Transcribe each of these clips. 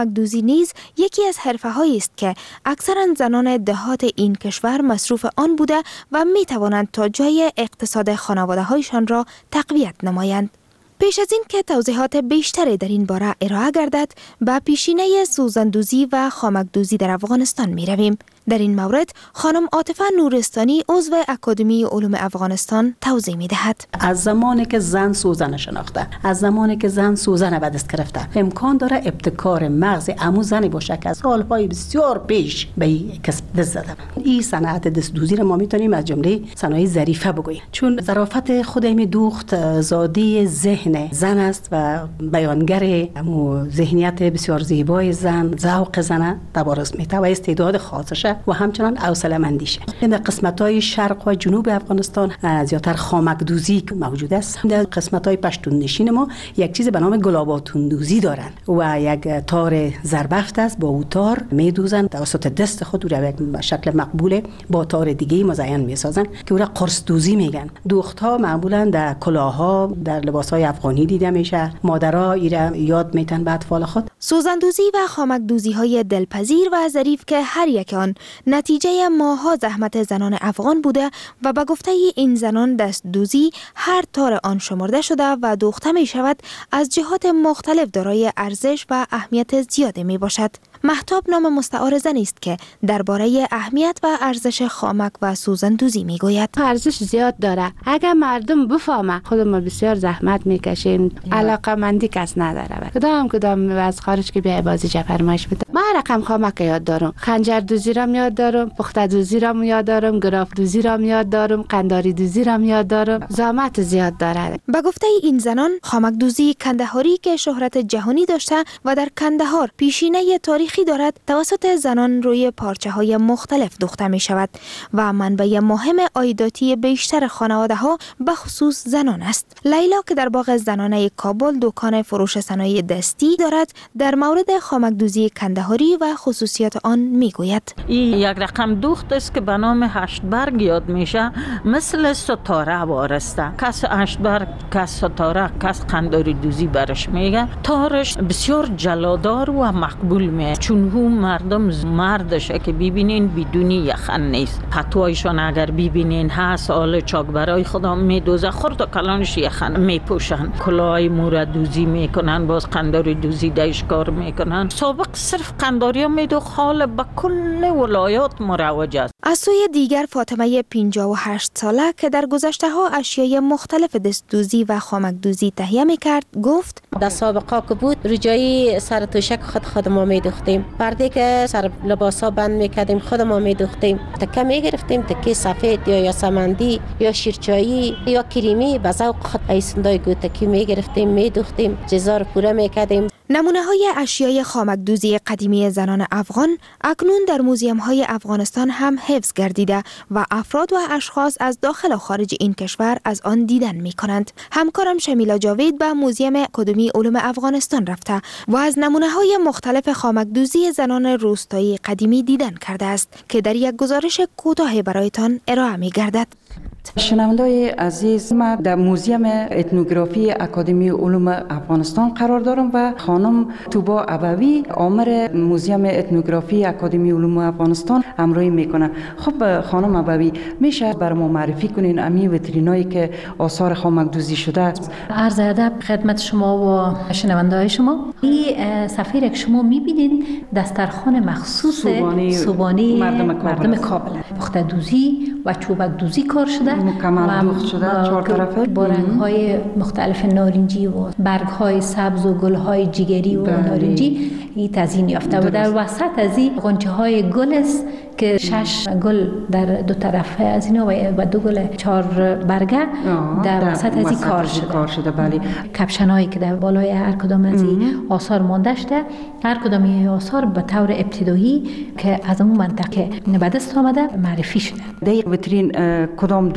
خامک‌دوزی نیز یکی از حرفه‌هایی است که اکثراً زنان دهات این کشور مصروف آن بوده و می توانند تا جای اقتصاد خانواده‌هایشان را تقویت نمایند. پیش از این که توضیحات بیشتری در این باره ارائه گردد، به پیشینه سوزندوزی و خامک‌دوزی در افغانستان می رویم. در این مورد خانم عاطفه نورستانی عضو اکادمی علوم افغانستان توضیح می دهد. از زمانی که زن سوزن شناخته، از زمانی که زن سوزن به دست گرفته، امکان داره ابتکار مغز عمو زنی باشه که از سالهای بسیار پیش به این کسب دست زدن. این صنعت دستدوزی را ما میتونیم از جمله صنایع ظریفه بگوییم، چون ظرافت خود این دوخت زاده ذهن زن است و بیانگر امو ذهنیت بسیار زیبای زن، ذوق زن تبارز میته و استعداد خاصش و همچنان حوصله مندیشه. در قسمت‌های شرق و جنوب افغانستان زیاتر خامک‌دوزی موجود است. در قسمت‌های پشتون نشین ما یک چیز به نام گلاباتون دوزی دارند و یک تار زربفت است. با او تار میدوزن توسط دست خود را به شکل مقبول با تار دیگه مزین میسازن که او را قرص دوزی میگن. دوخت‌ها معمولاً در کلاه‌ها، در لباس‌های افغانی دیده میشه. مادرها ایرا یاد میتن به اطفال خود. سوزندوزی و خامک‌دوزی‌های دلپذیر و ظریف که هر یک آن نتیجه ماها زحمت زنان افغان بوده و به گفته این زنان دستدوزی هر تار آن شمرده شده و دوخته می شود از جهات مختلف دارای ارزش و اهمیت زیادی می باشد. مهتاب نام مستعار زنی است که درباره اهمیت و ارزش خامک و سوزندوزی می گوید. ارزش زیاد داره. اگر مردم بفهمه خود ما بسیار زحمت میکشیم، علاقه مندی کس نداره. کدام از خارج که بیا بازی فرمایش بده. من رقم خامک یاد دارم، خنجر دوزی را یاد دارم، پخته دوزی را یاد دارم، گراف دوزی را یاد دارم، قنداری دوزی را یاد دارم. زحمت زیاد داره. به گفته این زنان خامک‌دوزی کندهاری که شهرت جهانی داشته و در کندهار پیشینه تاریخی دارد توسط زنان روی پارچه‌های مختلف دوخته می شود و منبع مهم عایداتی بیشتر خانواده‌ها به خصوص زنان است. لیلا که در باغ زنانه کابل دکان فروش صنایع دستی دارد در مورد خامک‌دوزی کندهاری و خصوصیات آن می گوید. این یک رقم دوخت است که به نام هشت برگ یاد میشه، مثل ستاره وارسته. کس هشت برگ، کس ستاره، کس قنداری دوزی برش میگه. تارش بسیار جلادار و مقبول میه، چون هم مردم مردشه که ببینین بدونی یخن نیست. پتوایشان اگر ببینین هست آل چاک برای خدا میدوزه، خورد و کلانش یخن میپوشن. کلاهای مورد دوزی میکنن، باز قنداری دوزی دایش کار میکنن. سابق صرف قنداری ها میدوخ، حال به کل ولایات مروج است. از سوی دیگر فاطمه 58 ساله که در گذشته ها اشیای مختلف دستدوزی و خامک‌دوزی تهیه میکرد گفت در سابقا که بود رجایی سر توشک خود ما میدوختیم، پرده که سر لباسا بند میکردیم خود ما میدوختیم، تکه میگرفتیم، تکه سفید یا یاسمندی یا شیرچایی یا کریمی به ذوق خود ایسندای گوتکی میگرفتیم میدوختیم، جزار پوره میکردیم. نمونه های اشیای خامک‌دوزی قدیمی زنان افغان اکنون در موزیم های افغانستان هم حفظ گردیده و افراد و اشخاص از داخل و خارج این کشور از آن دیدن می کنند. همکارم شمیلا جاوید به موزیم اکادمی علوم افغانستان رفته و از نمونه های مختلف خامک‌دوزی زنان روستایی قدیمی دیدن کرده است که در یک گزارش کوتاه برایتان ارائه می گردد. شنونده‌های عزیز، ما در موزیم اتنوگرافی اکادمی علوم افغانستان قرار دارم و خانم توبا ابوی عامر موزیم اتنوگرافی اکادمی علوم افغانستان همراهی میکنه. خب خانم ابوی، میشه برای ما معرفی کنین امی ویترینایی که آثار خامک‌دوزی شده است؟ عرض ادب خدمت شما و شنونده‌های شما. این صفحه که شما میبینید دسترخوان مخصوص صوبانی مردم کابل، پخته دوزی و چوبک دوزی کار شده، مکمل دوخت شده، چهار طرفه با رنگ‌های مختلف نارنجی و برگ‌های سبز و گل‌های جگری و نارنجی این تزیین یافته و در وسط از این غنچه‌های گل است که 6 گل در دو طرف از اینا و 2 گل 4 برگه در وسط از این کار شده. بله. کپشنایی که در بالای هر کدام از این آثار مانده شده، هر کدام این آثار به طور ابتدایی که از اون منطقه به دست آمده معرفی شده. در ویترین کدام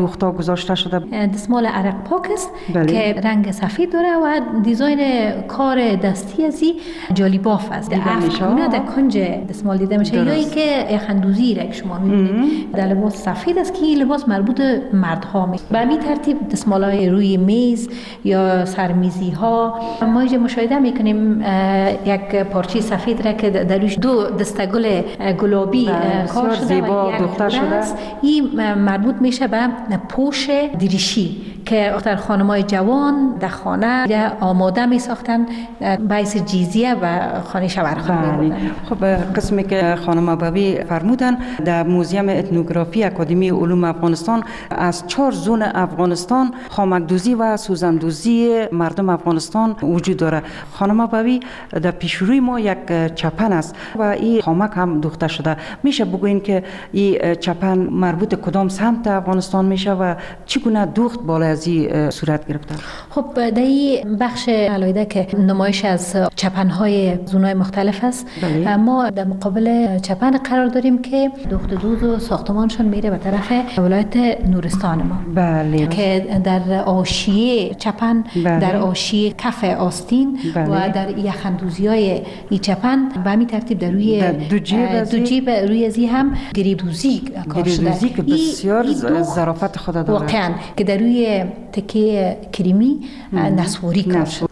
دوختا گذاشته شده؟ دستمال عرق پاک است بله. که رنگ سفید داره و دیزاین کار دستی ازی جالی باف است. افغانه در کنج دستمال دیده میشه، یا ای که اخندوزی را که شما میبینید در لباس سفید است که این لباس مربوط مردها میشه. به همین ترتیب دستمالای روی میز یا سرمیزی ها ما اینجا مشاهده میکنیم یک پارچه سفید را که در روش دو دستگل گلابی کار شده زیبا دوخته شده. این مربوط میشه به پوش دریشی که اختر خانمای جوان در خانه آماده می ساختن باعث جیزیه و خانه شوهرخانه بودن. خب قسمی که خانم ابوی فرمودن در موزیم اتنوگرافی اکادمی علوم افغانستان از 4 زون افغانستان خامکدوزی و سوزندوزی مردم افغانستان وجود داره. خانم ابوی در پیشروی ما یک چپن است و این خامک هم دوخته شده. میشه بگوین که این چپن مربوط کدام سمت افغانستان میشه و چگونه دوخت بالا از این صورت گرفته؟ خب در این بخش علایده که نمایش از چپن‌های زونای مختلف است، بله. ما در مقابل چپن قرار داریم که دوخت دوز و ساختمانشان میره به طرف ولایت نورستان ما. بله. که در آشیه چپن، بله. در آشیه کف آستین، بله. و در یخندوزی‌های این چپن به همین ترتیب در روی دو جیب روی ازی هم گریبدوزی کار شده. گریبدوزی که بسیار ظرافت خود داره. واقعا که در روی تکه کریمی نسواری کار شده.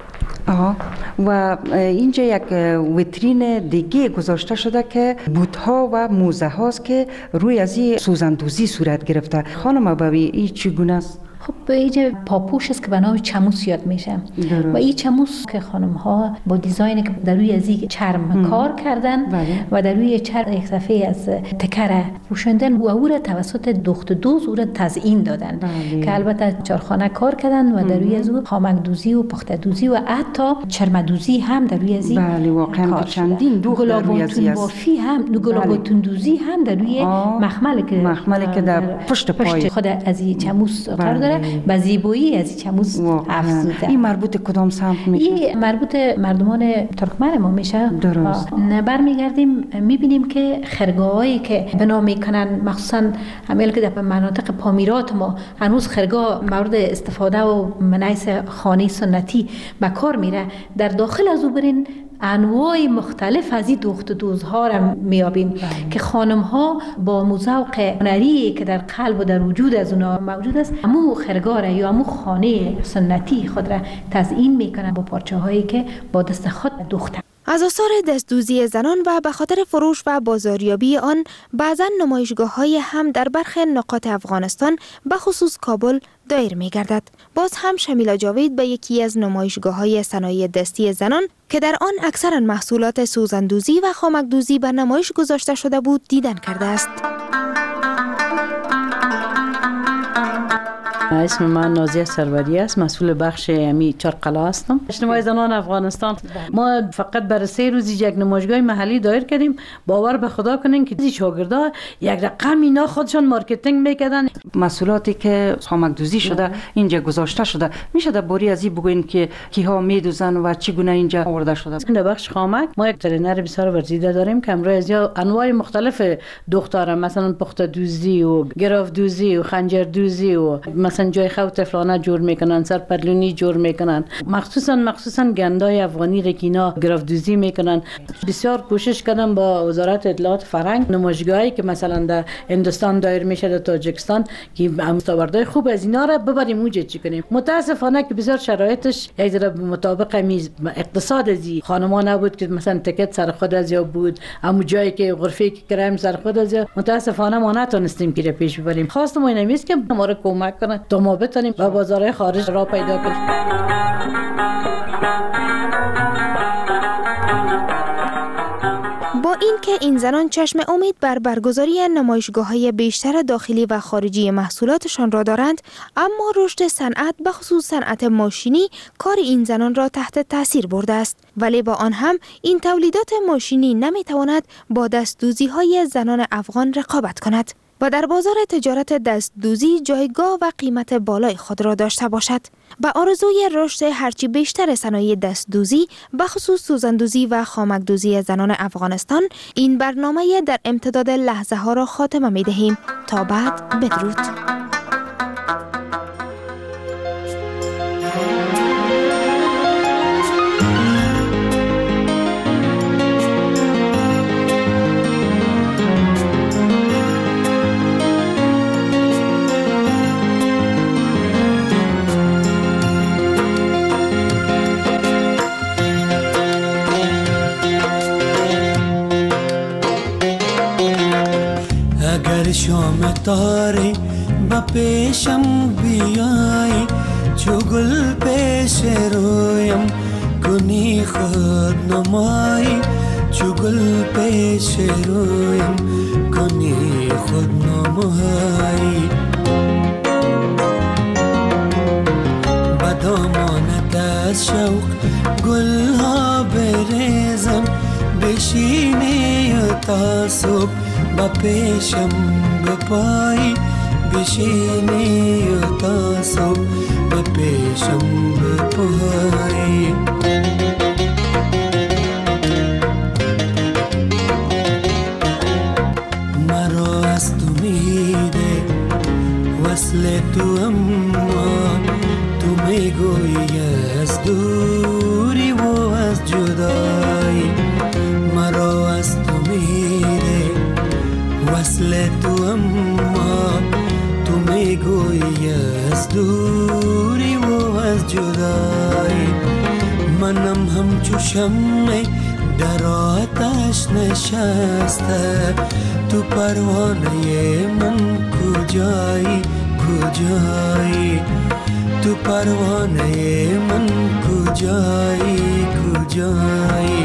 و اینجا یک ویترین دیگه گذاشته شده که بوت‌ها و موزه هاست که روی از این سوزندوزی صورت گرفته. خانم ابوی این چگونه است؟ خب اینجا پاپوش است که به نام چموس یاد میشه و این چموس که خانم ها با دیزاینی که در روی از این چرم کار کردن و در روی چرم یک صفحه از تکره پوشاندن و او را توسط دوخت دوز او را تزیین دادن که البته چارخانه کار کردن و در روی از او خامکدوزی و پخته‌دوزی و حتی چرمدوزی هم در روی از این واقعا چندین دوخت در روی از این بافی هم گلابوتوندوزی هم در روی مخملی که در پشت پای خود از این چموس قرار داره و زیبایی از چموس افزوده. این مربوط کدام سمت میشه؟ این مربوط مردمان ترکمن ما میشه. درست. برمیگردیم میبینیم که خرگاهایی که بنا میکنن، مخصوصا همیل که در مناطق پامیرات ما هنوز خرگاه مورد استفاده و منعیس خانه سنتی به کار میره. در داخل از او برین انواع مختلف از این دوخت دوزها را میابیم که خانم ها با موزوق هنری که در قلب و در وجود از اونا موجود است، امو خرگاه یا امو خانه سنتی خود را تزیین میکنن با پارچه هایی که با دست خود دوختن. از آثار دستدوزی زنان و به خاطر فروش و بازاریابی آن بعضا نمایشگاه‌های هم در برخی نقاط افغانستان به خصوص کابل دایر می‌گردد. باز هم شمیلا جاوید به یکی از نمایشگاه‌های صنایع دستی زنان که در آن اکثرا محصولات سوزندوزی و خامکدوزی به نمایش گذاشته شده بود دیدن کرده است. اسم من نازیه سروری است، مسئول بخش امی چارقلا هستم. اجتماع زنان افغانستان ما فقط برای 3 روز یک نمایشگاه محلی دایر کردیم. باور به خدا کنین که شاگردا یک رقم اینا خودشان مارکتینگ میکردن. محصولاتی که خامکدوزی شده اینجا گذاشته شده، میشه در باری از این بگوین که کیها میدوزن و چگونه اینجا آورده شده؟ در بخش خامک ما یک ترینر بسیار ورزیده داریم که امروز یا انواع مختلف دختران، مثلا پخته دوزی و گراف دوزی و خنجر دوزی و مثلا جای خو طفلانه جور میکنن، سر پرلونی جور میکنن، مخصوصا گندای افغانی رکینا گراف دوزی میکنن. بسیار کوشش کردم با وزارت اطلاعات فرهنگ نمایشگاهی که مثلا در هندوستان دایر میشه، در تاجیکستان، که مستوردهای خوب از اینا را ببریم اونجا چی کنیم. متاسفانه که بسیار شرایطش یک ذره مطابق اقتصاد ازی خانما نبود که مثلا تکت سر خود از یا بود، اما جایی که غرفه که کرایم سر خود از یا، متاسفانه ما نتونستیم که پیش ببریم. خواستم اینم است که ما رو کمک کنن تا ما بتونیم با بازارهای خارج را پیدا کنیم. با اینکه این زنان چشم امید بر برگزاری نمایشگاه‌های بیشتر داخلی و خارجی محصولاتشان را دارند، اما رشد صنعت به خصوص صنعت ماشینی کار این زنان را تحت تاثیر برده است. ولی با آن هم این تولیدات ماشینی نمیتواند با دستدوزی‌های زنان افغان رقابت کند و در بازار تجارت دستدوزی جایگاه و قیمت بالای خود را داشته باشد. به آرزوی رشد هرچی بیشتر صنایع دستدوزی به خصوص سوزندوزی و خامکدوزی زنان افغانستان، این برنامه در امتداد لحظه ها را خاتمه می دهیم. تا بعد، بدرود. شام تاره با پیشم بیایی، چو گل پیش رویم کنی خود نمایی، چو گل پیش رویم کنی خود نمایی. با دامانت از شوق گل ها بریزم، بشینی تا صبح با پیشم بپایی، بشینی تا صبح با پیشم بپایی. مرا از تو میده وصل تو، اما تو میگویی از دوری و از جدایی. مرا از تو میده وصل تو، اما تو میگویی از دوری و از جدایی. منم همچو شمع در آتش نشسته، تو پروانه من کجایی کجایی، تو پروانه من کجایی کجایی.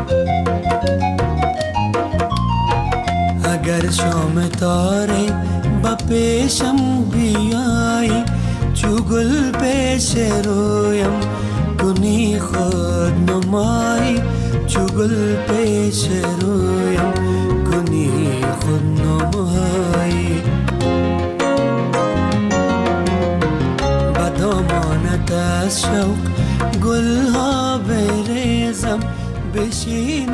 اگر شام تاره با پیشم بیایی، چو گل پیش رویم کنی خود نمایی، چو گل پیش رویم کنی خود نمایی. با دامانت از شوق گل ها بریزم، بشین